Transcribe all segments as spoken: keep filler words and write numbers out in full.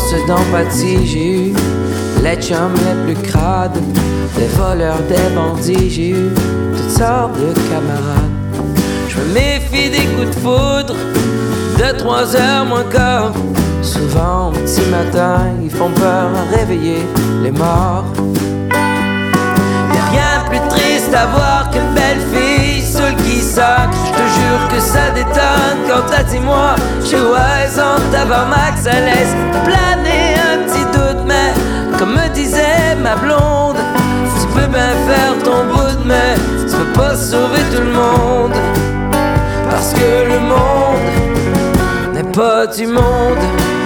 source d'empathie. J'ai eu les chums les plus crades, des voleurs, des bandits. J'ai eu toutes sortes de camarades. Je me méfie des coups de foudre de trois heures moins quart. Souvent au petit matin, ils font peur à réveiller les morts. Y'a rien de plus triste à voir qu'une belle fille seule qui sacre. Je te jure que ça détonne quand t'as dit moi. Chez Wise en tabarnak, ça laisse planer un petit doute. Mais comme me disait ma blonde, tu peux bien faire ton bout, mais tu peux pas sauver tout le monde. Parce que le monde n'est pas du monde.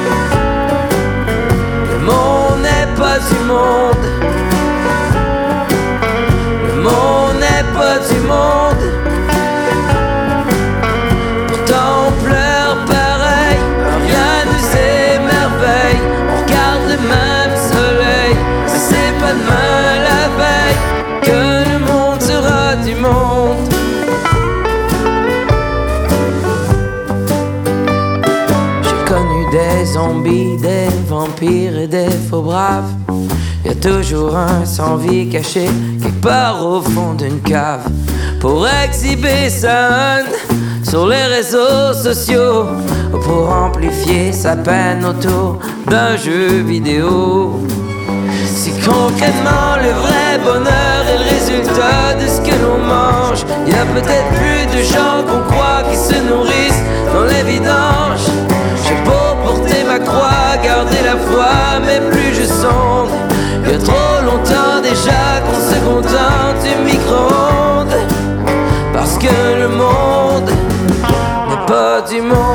Le monde n'est pas du monde. Le monde n'est pas du monde. Pourtant on pleure pareil, rien nous émerveille. On regarde le même soleil, mais c'est pas demain la veille que le monde sera du monde. J'ai connu des zombies, des vampires et des faux braves. Y'a toujours un sans vie caché quelque part au fond d'une cave pour exhiber sa haine sur les réseaux sociaux ou pour amplifier sa peine autour d'un jeu vidéo. Si concrètement le vrai bonheur est le résultat de ce que l'on mange, y'a peut-être plus de gens qu'on croit qui se nourrissent dans les vidanges. J'ai beau porter ma croix, garder la foi, mais plus je sonde. Y'a trop longtemps déjà qu'on se contente du micro-ondes. Parce que le monde n'est pas du monde.